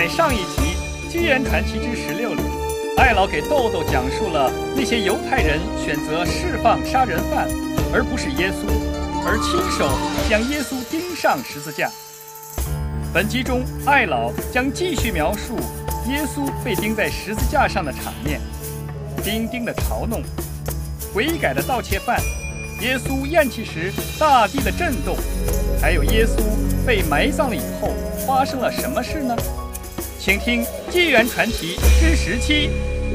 在上一集《居延传奇之16》里，艾老给豆豆讲述了那些犹太人选择释放杀人犯，而不是耶稣，而亲手将耶稣钉上十字架。本集中，艾老将继续描述耶稣被钉在十字架上的场面，丁丁的嘲弄，悔改的盗窃犯，耶稣咽气时大地的震动，还有耶稣被埋葬了以后发生了什么事呢？请听《居延传奇之17》。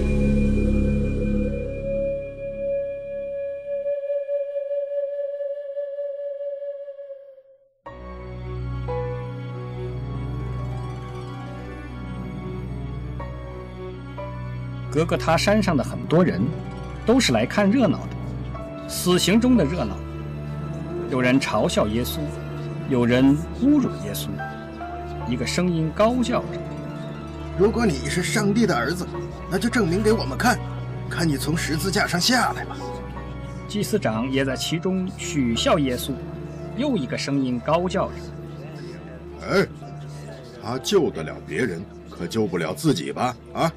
格格他山上的很多人都是来看热闹的，死刑中的热闹。有人嘲笑耶稣，有人侮辱耶稣。一个声音高叫着： 如果你是上帝的儿子，那就证明给我们看，看你从十字架上下来吧。 祭司长也在其中取笑耶稣。又一个声音高叫着： 哎，他救得了别人，可救不了自己吧？啊！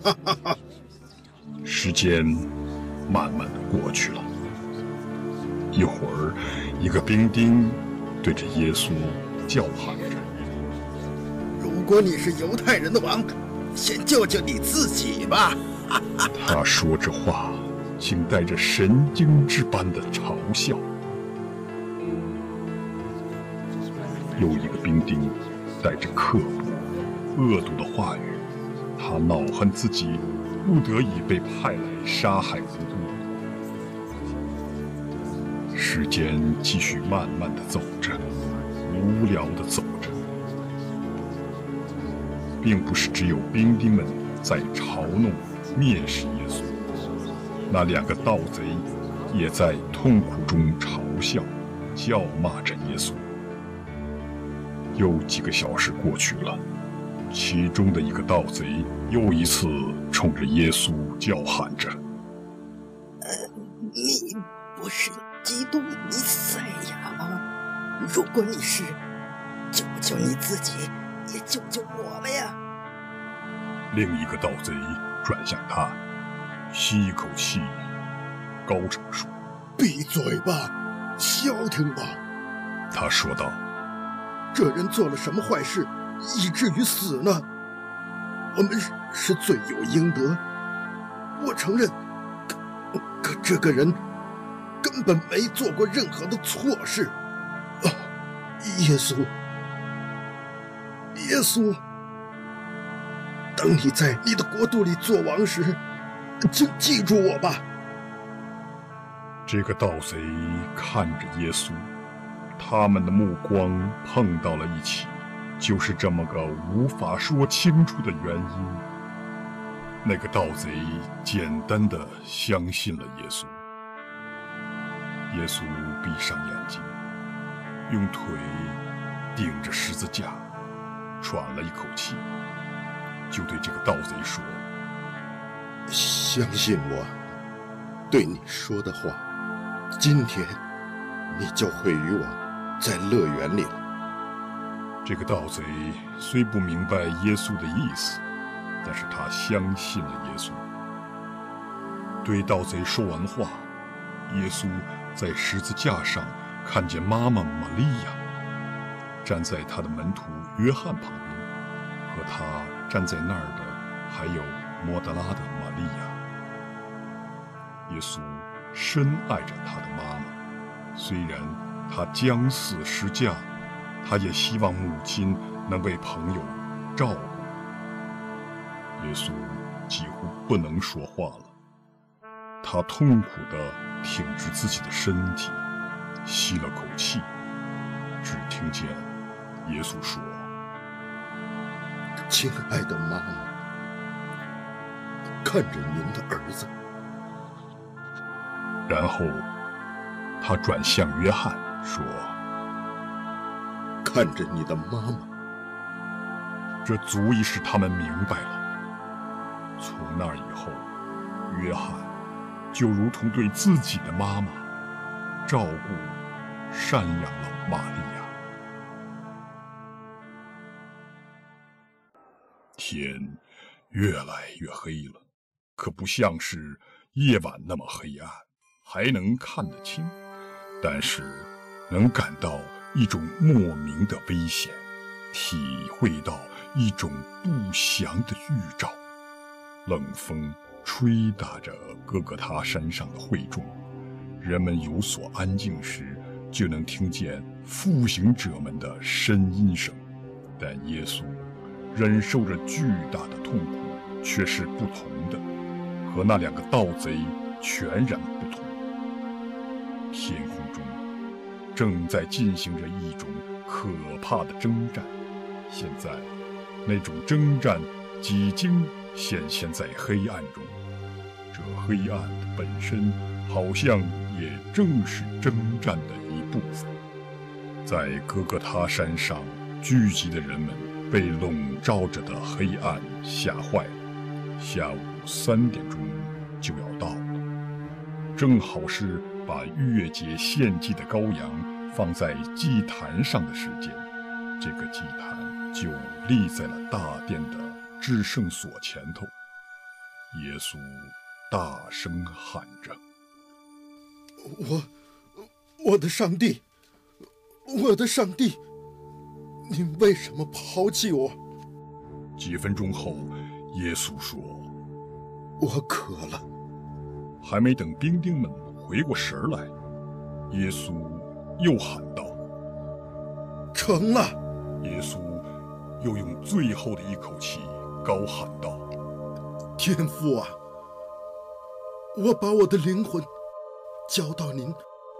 时间慢慢的过去了，一会儿，一个兵丁对着耶稣叫喊着： 如果你是犹太人的王，先救救你自己吧！ 他说这话竟带着神经质般的嘲笑。又一个兵丁带着刻薄恶毒的话语，他恼恨自己不得已被派来杀害无辜。时间继续慢慢的走着，无聊的走着。并不是只有兵丁们在嘲弄蔑视耶稣，那两个盗贼也在痛苦中嘲笑叫骂着耶稣。又几个小时过去了，其中的一个盗贼又一次冲着耶稣叫喊着： 你不是基督弥赛亚吗？如果你是，救救你自己，也救救我们呀！ 另一个盗贼转向他，吸一口气，高声说： 闭嘴吧，消停吧。 他说道： 这人做了什么坏事，以至于死呢？我们是罪有应得，我承认，可这个人根本没做过任何的错事。耶稣，耶稣，等你在你的国度里做王时，请记住我吧。 这个盗贼看着耶稣，他们的目光碰到了一起，就是这么个无法说清楚的原因。那个盗贼简单的相信了耶稣。耶稣闭上眼睛，用腿顶着十字架，喘了一口气，就对这个盗贼说： 相信我对你说的话，今天你就会与我在乐园里了。 这个盗贼虽不明白耶稣的意思，但是他相信了耶稣。对盗贼说完话，耶稣在十字架上看见妈妈玛利亚站在他的门徒约翰旁边，和他站在那儿的还有摩德拉的玛利亚。耶稣深爱着他的妈妈，虽然他将死十架，他也希望母亲能为朋友照顾。耶稣几乎不能说话了，他痛苦地挺直自己的身体，吸了口气，只听见耶稣说： 亲爱的妈妈，看着您的儿子。 然后他转向约翰说： 看着你的妈妈。 这足以使他们明白了。从那以后，约翰就如同对自己的妈妈照顾、赡养了玛利亚。 天越来越黑了，可不像是夜晚那么黑暗，还能看得清，但是能感到一种莫名的危险，体会到一种不祥的预兆。冷风吹打着哥哥他山上的会众，人们有所安静时，就能听见复行者们的呻吟声。但耶稣忍受着巨大的痛苦，却是不同的，和那两个盗贼全然不同。天空中正在进行着一种可怕的征战，现在那种征战几经显现在黑暗中，这黑暗的本身好像也正是征战的一部分。在哥哥他山上聚集的人们被笼罩着的黑暗吓坏了。下午3点钟就要到了，正好是把逾越节献祭的羔羊放在祭坛上的时间。这个祭坛就立在了大殿的至圣所前头。耶稣大声喊着： 我的上帝，我的上帝，你为什么抛弃我？ 几分钟后，耶稣说： 我渴了。 还没等兵丁们回过神来，耶稣又喊道： 成了。 耶稣又用最后的一口气高喊道： 天父啊，我把我的灵魂交到您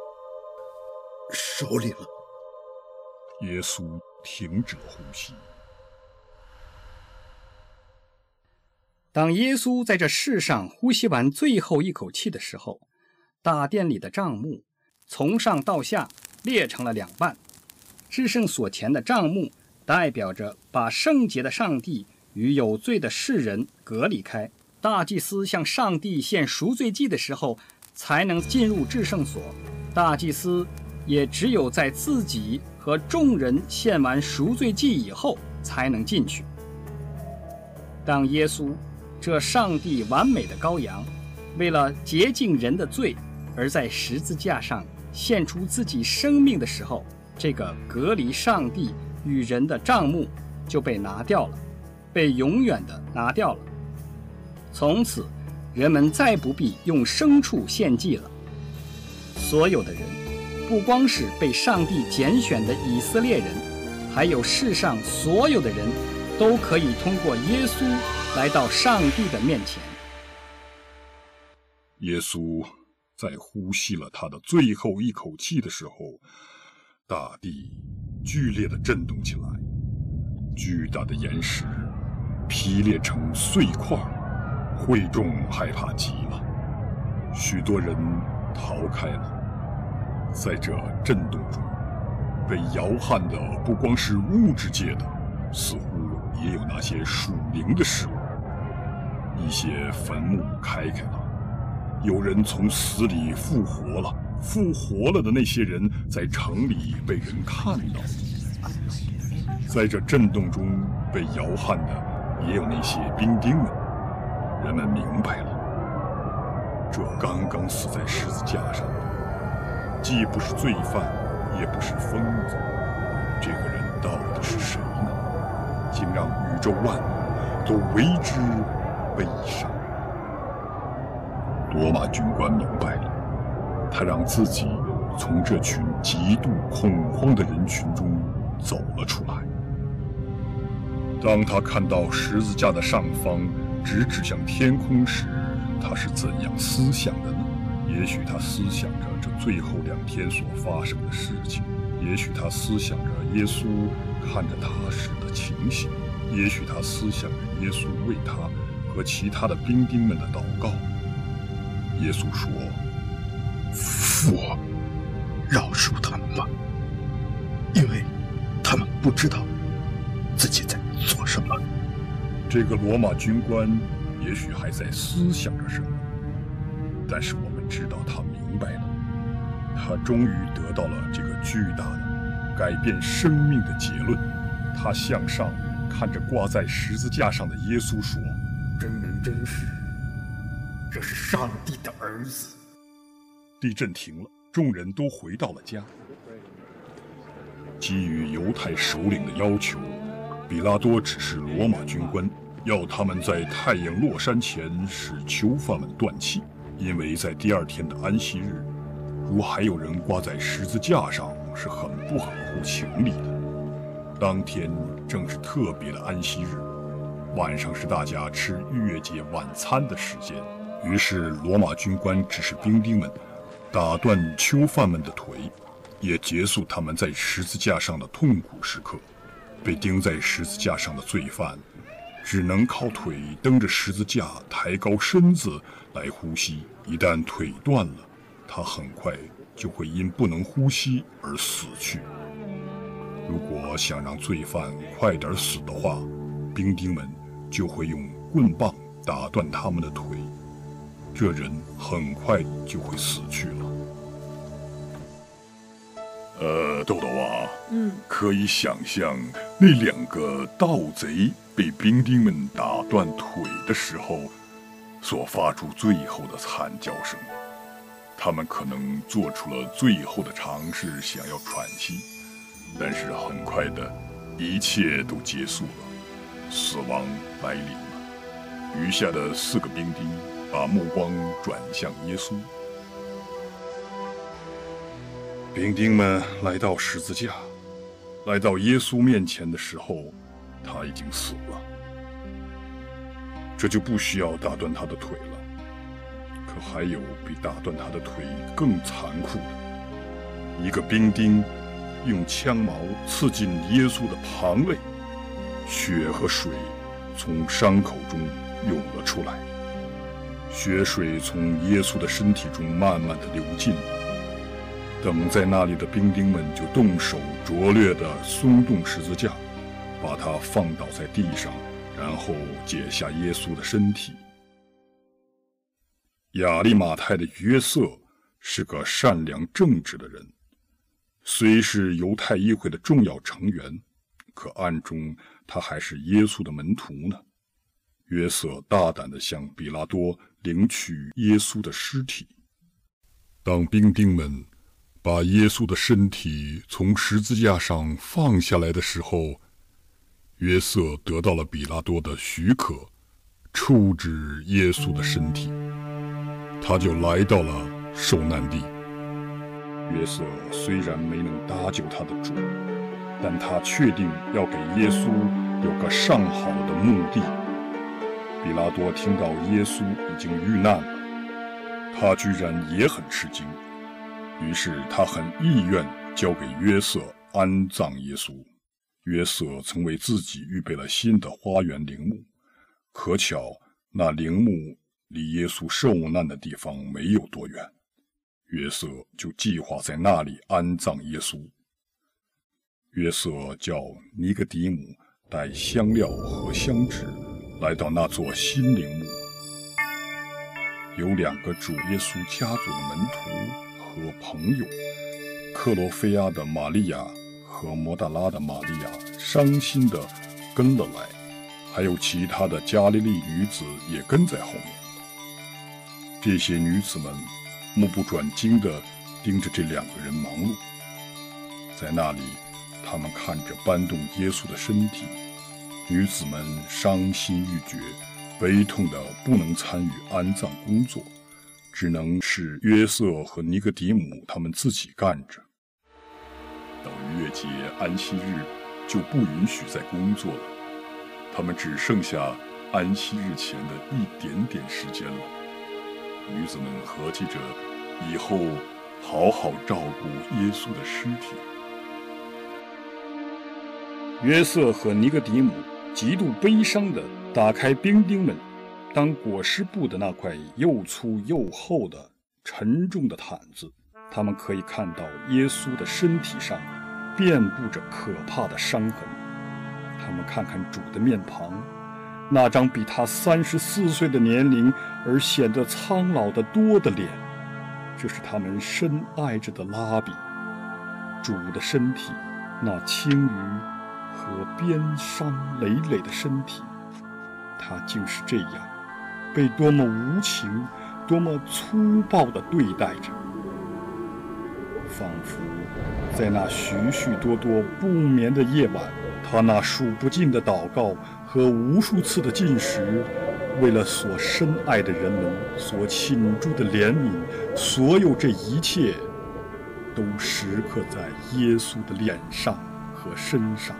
手里了。 耶稣停止了呼吸。 当耶稣在这世上呼吸完最后一口气的时候，大殿里的帐幕从上到下裂成了2半。至圣所前的帐幕代表着把圣洁的上帝与有罪的世人隔离开。大祭司向上帝献赎罪祭的时候才能进入至圣所，大祭司也只有在自己和众人献完赎罪祭以后才能进去。当耶稣这上帝完美的羔羊为了洁净人的罪而在十字架上献出自己生命的时候，这个隔离上帝与人的帐幕就被拿掉了，被永远的拿掉了。从此人们再不必用牲畜献祭了。所有的人，不光是被上帝拣选的以色列人，还有世上所有的人，都可以通过耶稣来到上帝的面前。 耶稣在呼吸了他的最后一口气的时候，大地剧烈地震动起来，巨大的岩石劈裂成碎块，会众害怕极了，许多人逃开了。在这震动中，被摇撼的不光是物质界的，似乎也有那些属灵的事物。一些坟墓开开了，有人从死里复活了，复活了的那些人在城里被人看到。在这震动中被摇撼的也有那些兵丁们。人们明白了，这刚刚死在十字架上的既不是罪犯，也不是疯子，这个人到底是谁呢？竟让宇宙万物都为之悲伤。罗马军官明白了，他让自己从这群极度恐慌的人群中走了出来。当他看到十字架的上方直指向天空时，他是怎样思想的呢？也许他思想着这最后2天所发生的事情，也许他思想着耶稣看着他时的情形，也许他思想着耶稣为他和其他的兵丁们的祷告。耶稣说： 父啊，饶恕他们吧，因为他们不知道自己在做什么。 这个罗马军官也许还在思想着什么，但是我们知道他明白了，他终于得到了这个巨大的改变生命的结论。他向上看着挂在十字架上的耶稣说：“ 真人真事，这是上帝的儿子。” 地震停了，众人都回到了家。基于犹太首领的要求，比拉多指示罗马军官，要他们在太阳落山前使囚犯们断气，因为在第二天的安息日，如还有人挂在十字架上，是很不合乎情理的。当天正是特别的安息日，晚上是大家吃逾越节晚餐的时间。于是罗马军官指示兵丁们打断囚犯们的腿，也结束他们在十字架上的痛苦时刻。被钉在十字架上的罪犯只能靠腿蹬着十字架抬高身子来呼吸，一旦腿断了，他很快就会因不能呼吸而死去。如果想让罪犯快点死的话，兵丁们就会用棍棒打断他们的腿，这人很快就会死去了。豆豆啊，可以想象那2个盗贼被兵丁们打断腿的时候所发出最后的惨叫声。他们可能做出了最后的尝试，想要喘息，但是很快的，一切都结束了，死亡来临了。余下的4个兵丁把目光转向耶稣。兵丁们来到十字架，来到耶稣面前的时候，他已经死了。这就不需要打断他的腿了。可还有比打断他的腿更残酷的，一个兵丁用枪矛刺进耶稣的旁肋，血和水从伤口中涌了出来，血水从耶稣的身体中慢慢地流尽。等在那里的兵丁们就动手拙劣地松动十字架，把它放倒在地上，然后解下耶稣的身体。亚利马太的约瑟是个善良正直的人，虽是犹太议会的重要成员，可暗中他还是耶稣的门徒呢。约瑟大胆地向比拉多领取耶稣的尸体。当兵丁们把耶稣的身体从十字架上放下来的时候，约瑟得到了比拉多的许可，处置耶稣的身体。他就来到了受难地。约瑟虽然没能搭救他的主，但他确定要给耶稣有个上好的墓地。比拉多听到耶稣已经遇难了，他居然也很吃惊，于是他很意愿交给约瑟安葬耶稣。约瑟曾为自己预备了新的花园陵墓，可巧那陵墓离耶稣受难的地方没有多远，约瑟就计划在那里安葬耶稣。约瑟叫尼格底母带香料和香脂来到那座新陵墓。有2个主耶稣家族的门徒和朋友，克罗菲亚的玛利亚和摩大拉的玛利亚伤心地跟了来，还有其他的加利利女子也跟在后面。这些女子们目不转睛地盯着这2个人忙碌。在那里，他们看着搬动耶稣的身体，女子们伤心欲绝，悲痛地不能参与安葬工作，只能是约瑟和尼格底母他们自己干着。到逾越节安息日就不允许再工作了，他们只剩下安息日前的一点点时间了。女子们合计着以后好好照顾耶稣的尸体。 约瑟和尼格底母极度悲伤地打开兵丁们当裹尸布的那块又粗又厚的沉重的毯子，他们可以看到耶稣的身体上遍布着可怕的伤痕。他们看看主的面庞，那张比他34岁的年龄而显得苍老得多的脸，这是他们深爱着的拉比。主的身体那轻于和鞭伤累累的身体，他竟是这样被多么无情、多么粗暴地对待着，仿佛在那许许多多不眠的夜晚，他那数不尽的祷告和无数次的进食，为了所深爱的人们所倾注的怜悯，所有这一切都时刻在耶稣的脸上和身上。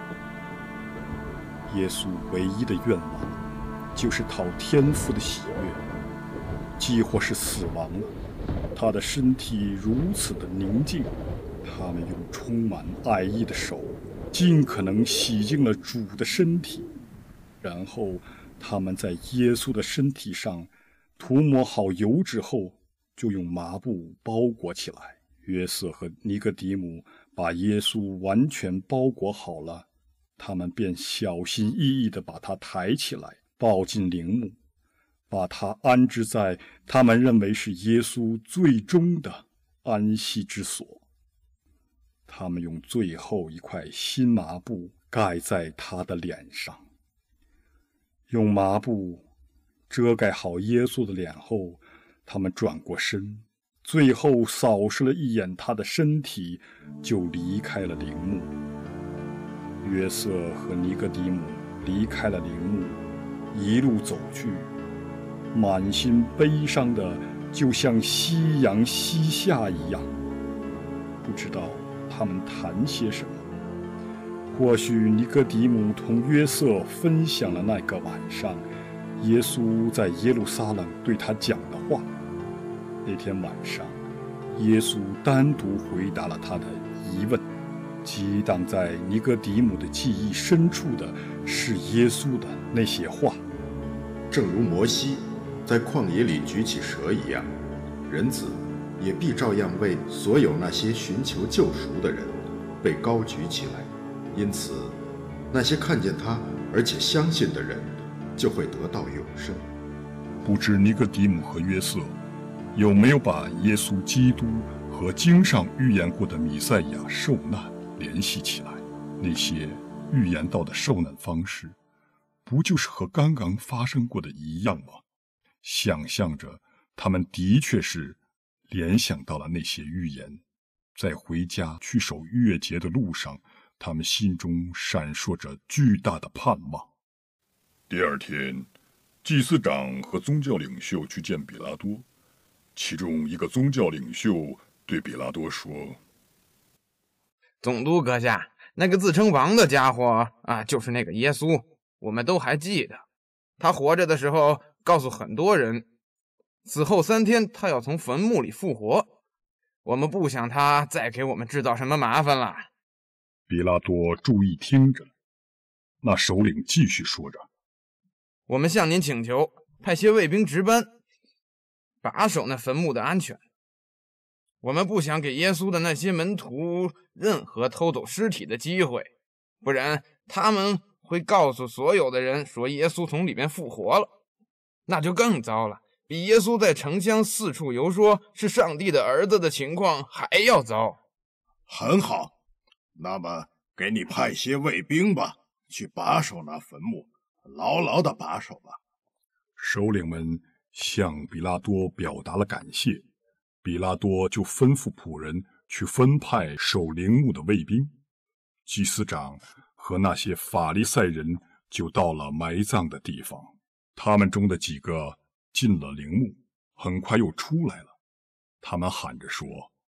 耶稣唯一的愿望就是讨天父的喜悦，既或是死亡了，他的身体如此的宁静，他们用充满爱意的手尽可能洗净了主的身体，然后他们在耶稣的身体上涂抹好油脂后，就用麻布包裹起来。约瑟和尼哥底母把耶稣完全包裹好了，他们便小心翼翼地把他抬起来，抱进陵墓，把他安置在他们认为是耶稣最终的安息之所。他们用最后一块新麻布盖在他的脸上，用麻布遮盖好耶稣的脸后，他们转过身，最后扫视了一眼他的身体，就离开了陵墓。约瑟和尼哥底母离开了陵墓，一路走去，满心悲伤的，就像夕阳西下一样。不知道他们谈些什么。或许尼哥底母同约瑟分享了那个晚上耶稣在耶路撒冷对他讲的话。那天晚上，耶稣单独回答了他的疑问。激荡在尼哥底母的记忆深处的是耶稣的那些话： 正如摩西在旷野里举起蛇一样，人子也必照样为所有那些寻求救赎的人被高举起来。因此，那些看见他而且相信的人就会得到永生。 不知尼哥底母和约瑟有没有把耶稣基督和经上预言过的弥赛亚受难联系起来？那些预言到的受难方式，不就是和刚刚发生过的一样吗？想象着他们的确是联想到了那些预言，在回家去守逾越节的路上，他们心中闪烁着巨大的盼望。第二天，祭司长和宗教领袖去见比拉多，其中一个宗教领袖对比拉多说： 总督阁下，那个自称王的家伙啊，就是那个耶稣，我们都还记得。他活着的时候告诉很多人，死后3天他要从坟墓里复活。我们不想他再给我们制造什么麻烦了。 比拉多注意听着，那首领继续说着： 我们向您请求，派些卫兵值班，把守那坟墓的安全。我们不想给耶稣的那些门徒任何偷走尸体的机会，不然他们会告诉所有的人说耶稣从里面复活了，那就更糟了，比耶稣在城乡四处游说是上帝的儿子的情况还要糟。 很好，那么给你派些卫兵吧，去把守那坟墓，牢牢地把守吧。 首领们向比拉多表达了感谢，比拉多就吩咐仆人去分派守陵墓的卫兵。祭司长和那些法利赛人就到了埋葬的地方，他们中的几个进了陵墓，很快又出来了。他们喊着说：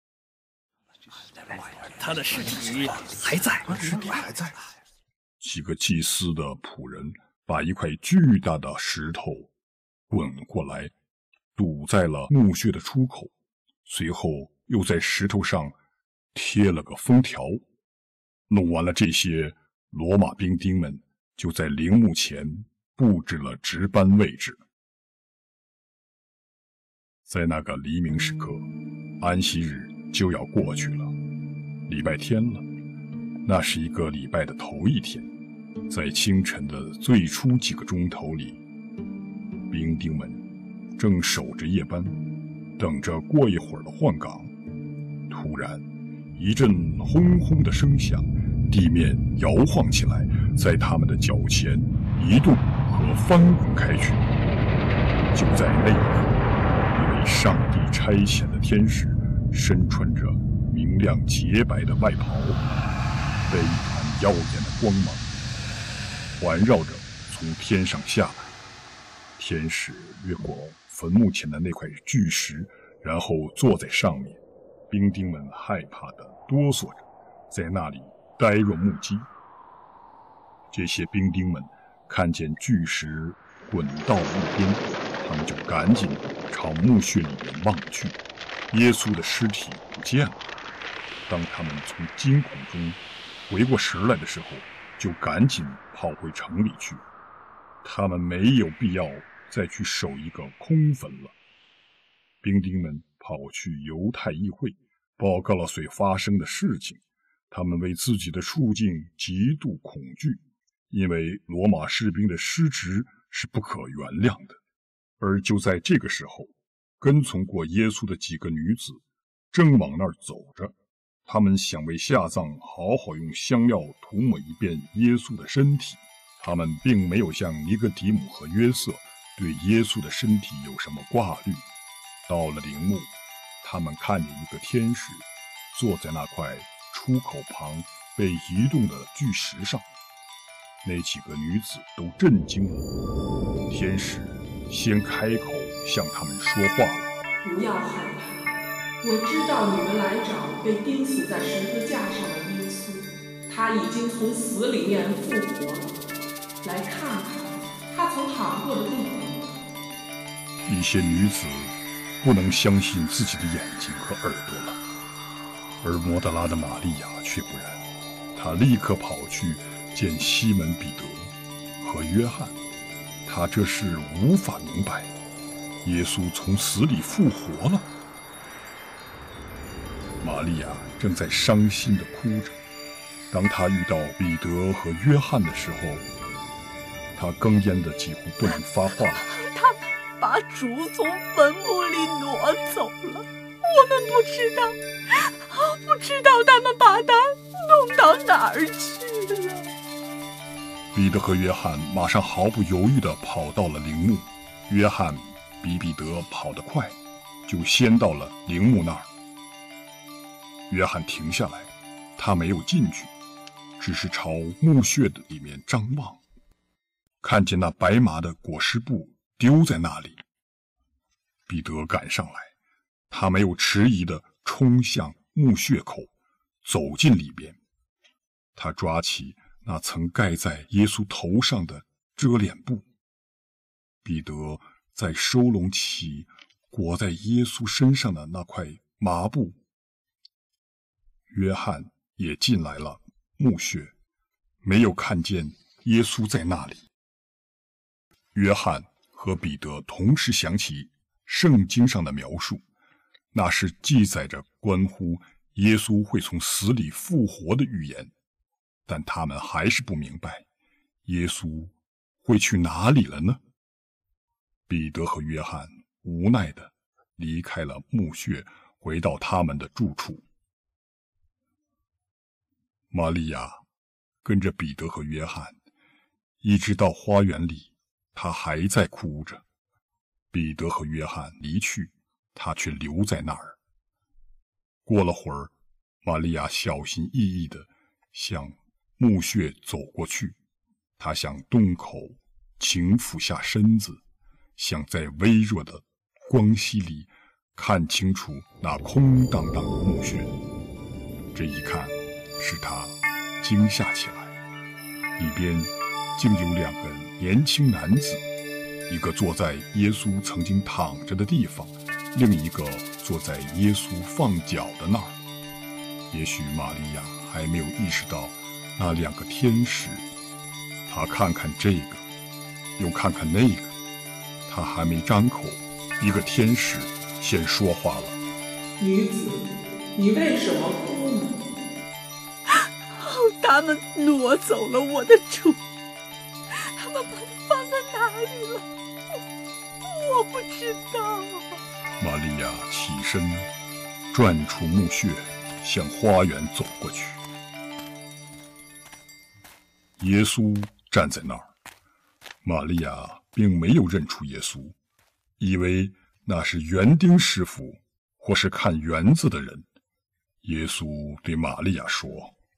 他的尸体还在， 尸体还在。 几个祭司的仆人把一块巨大的石头滚过来，堵在了墓穴的出口，随后又在石头上贴了个封条。弄完了这些，罗马兵丁们就在陵墓前布置了值班位置。在那个黎明时刻，安息日就要过去了，礼拜天了。那是一个礼拜的头一天，在清晨的最初几个钟头里，兵丁们正守着夜班，等着过一会儿的换岗。突然，一阵轰轰的声响地面摇晃起来，在他们的脚前移动和翻滚开去。就在那一刻，一位上帝差遣的天使身穿着明亮洁白的外袍，被一团耀眼的光芒环绕着从天上下来。天使越过坟墓前的那块巨石，然后坐在上面。兵丁们害怕地哆嗦着，在那里呆若木鸡。这些兵丁们看见巨石滚到路边，他们就赶紧朝墓穴里面望去。耶稣的尸体不见了。当他们从惊恐中回过神来的时候，就赶紧跑回城里去。他们没有必要再去守一个空坟了。兵丁们跑去犹太议会，报告了所发生的事情。他们为自己的处境极度恐惧，因为罗马士兵的失职是不可原谅的。而就在这个时候，跟从过耶稣的几个女子正往那儿走着，他们想为下葬好好用香料涂抹一遍耶稣的身体。他们并没有像尼哥底母和约瑟对耶稣的身体有什么挂虑。到了陵墓，他们看见一个天使坐在那块出口旁被移动的巨石上。那几个女子都震惊了。天使先开口向他们说话了： 不要害怕，我知道你们来找被钉死在十字架上的耶稣，他已经从死里面复活了。来看看他曾躺过的地方。 一些女子不能相信自己的眼睛和耳朵了，而摩达拉的玛利亚却不然。她立刻跑去见西门彼得和约翰，她这是无法明白，耶稣从死里复活了。玛利亚正在伤心地哭着。当她遇到彼得和约翰的时候，她哽咽得几乎不能发话了。 他们把主从坟墓里挪走了，我们不知道他们把他弄到哪儿去了。 彼得和约翰马上毫不犹豫地跑到了陵墓。约翰比彼得跑得快，就先到了陵墓那儿。约翰停下来，他没有进去，只是朝墓穴的里面张望，看见那白麻的裹尸布丢在那里。彼得赶上来，他没有迟疑地冲向墓穴口，走进里边。他抓起那曾盖在耶稣头上的遮脸布。彼得再收拢起裹在耶稣身上的那块麻布。约翰也进来了墓穴，没有看见耶稣在那里。约翰和彼得同时想起圣经上的描述，那是记载着关乎耶稣会从死里复活的预言，但他们还是不明白耶稣会去哪里了呢？彼得和约翰无奈地离开了墓穴，回到他们的住处。玛利亚跟着彼得和约翰一直到花园里，她还在哭着。彼得和约翰离去，她却留在那儿。过了会儿，玛利亚小心翼翼地向墓穴走过去，她向洞口倾俯下身子，想在微弱的光隙里看清楚那空荡荡的墓穴。这一看，使她惊吓起来，里边竟有两个年轻男子，一个坐在耶稣曾经躺着的地方，另一个坐在耶稣放脚的那儿。也许玛利亚还没有意识到那两个天使，她看看这个，又看看那个，她还没张口，一个天使先说话了： 女子，你为什么哭呢？ 他们挪走了我的主，他们把他放在哪里了？我不知道。 玛利亚起身，转出墓穴，向花园走过去。 耶稣站在那儿。玛利亚并没有认出耶稣，以为那是园丁师傅或是看园子的人。耶稣对玛利亚说：“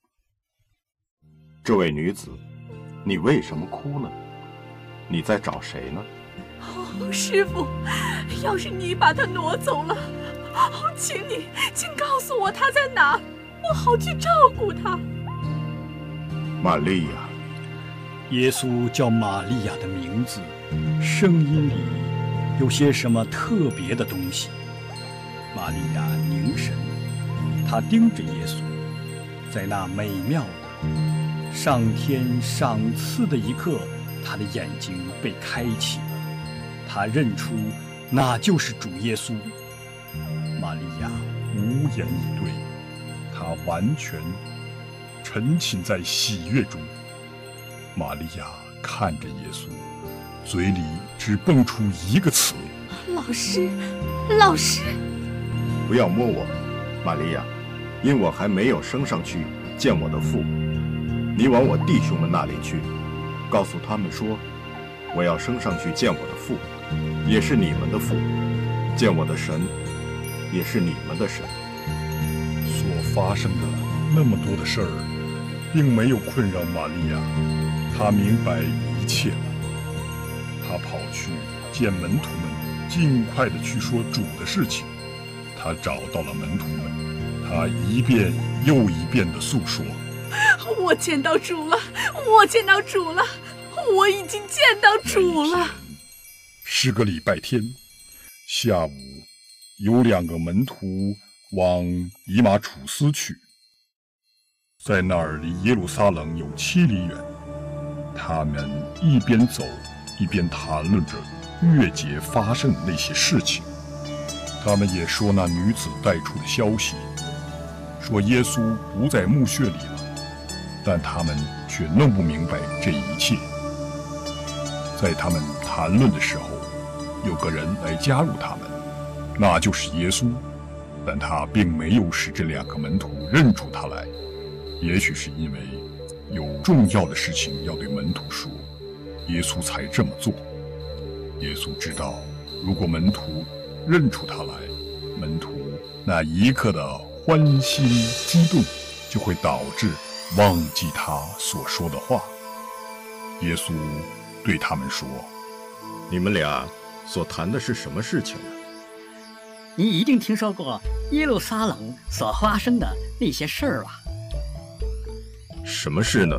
这位女子，你为什么哭呢？你在找谁呢？” 师傅，要是你把他挪走了，请告诉我他在哪，我好去照顾他。 玛利亚。 耶稣叫玛利亚的名字，声音里有些什么特别的东西。玛利亚凝神，她盯着耶稣，在那美妙的上天赏赐的一刻，她的眼睛被开启了，她认出那就是主耶稣。玛利亚无言以对，她完全沉浸在喜悦中。玛利亚看着耶稣，嘴里只蹦出一个词：“ 老师，老师！” 不要摸我，玛利亚，因我还没有升上去见我的父。你往我弟兄们那里去，告诉他们说，我要升上去见我的父，也是你们的父；见我的神，也是你们的神。 所发生的那么多的事儿，并没有困扰玛利亚，她明白一切了。她跑去见门徒们，尽快地去说主的事情。她找到了门徒们，她一遍又一遍地诉说：“ 我见到主了，我见到主了，我已经见到主了。” 是个礼拜天下午，有2个门徒往以马楚斯去，在那儿离耶路撒冷有7里远。他们一边走一边谈论着月节发生的那些事情。他们也说那女子带出的消息，说耶稣不在墓穴里了，但他们却弄不明白这一切。在他们谈论的时候，有个人来加入他们，那就是耶稣，但他并没有使这2个门徒认出他来，也许是因为有重要的事情要对门徒说，耶稣才这么做。耶稣知道，如果门徒认出他来，门徒那一刻的欢欣激动就会导致忘记他所说的话。耶稣对他们说：“ 你们俩所谈的是什么事情呢？” 你一定听说过耶路撒冷所发生的那些事儿吧？ 什么事呢？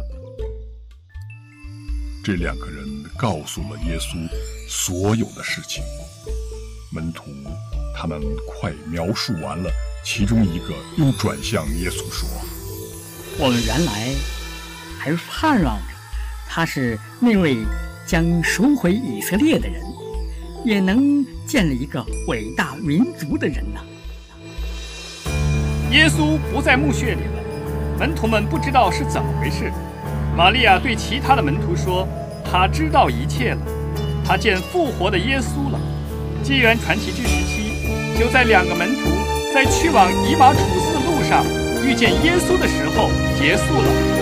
这2个人告诉了耶稣所有的事情。门徒他们快描述完了，其中一个又转向耶稣说：“ 我们原来还盼望着他是那位将赎回以色列的人，也能建立一个伟大民族的人呢。” 耶稣不在墓穴里了，门徒们不知道是怎么回事。玛利亚对其他的门徒说，她知道一切了，她见复活的耶稣了。纪元传奇之时期，就在2个门徒在去往以马楚斯的路上遇见耶稣的时候结束了。